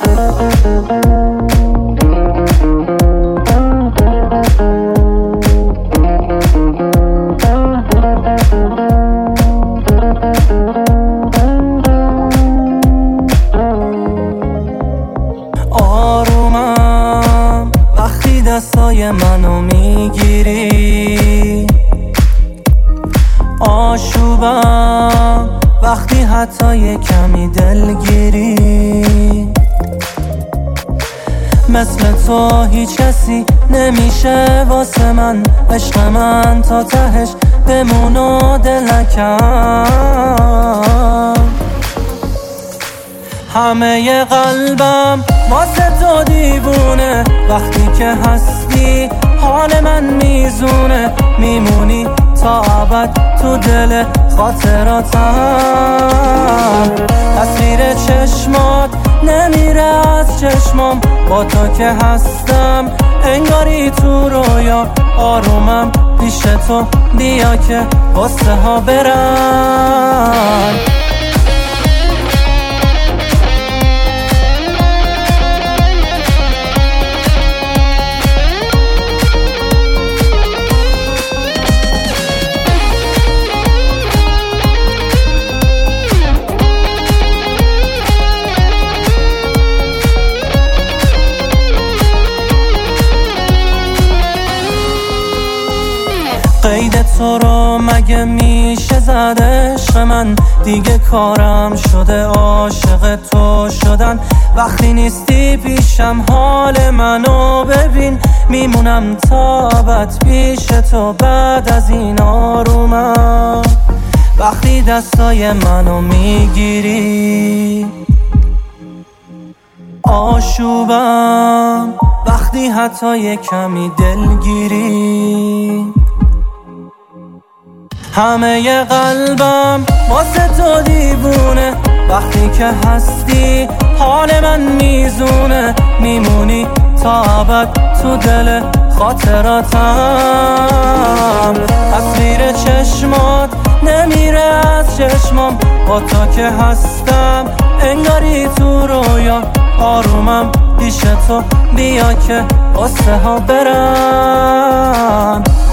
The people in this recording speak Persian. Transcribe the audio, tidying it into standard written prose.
آرومم وقتی دستای منو میگیری، آشوبم وقتی حتی یه کمی دلگیری. مثل تو هیچ کسی نمیشه واسه من، عشق من تا تهش بمون و دلکم. همه قلبم واسه تو دیوونه، وقتی که هستی حال من میزونه. میمونی تا ابد تو دل خاطراتم. تصویر چشمات نمیره از چشمام، با تو که هستم انگاری تو رویا. آرومم پیش تو، بیا که قصه ها برن. قید تو رو مگه میشه زد عشق من؟ دیگه کارم شده عاشق تو شدن. وقتی نیستی پیشم حال منو ببین، میمونم تا ابد پیش تو. بعد از این آرومم وقتی دستای منو میگیری، آشوبم وقتی حتی یه کمی دلگیری. همه قلبم واسه تو دیوونه، وقتی که هستی حال من میزونه. میمونی تا ابد تو دل خاطراتم. تصویر چشمات نمیره از چشمام، با تو که هستم انگاری تو رویا. آرومم پیش تو، بیا که قصه ها برن.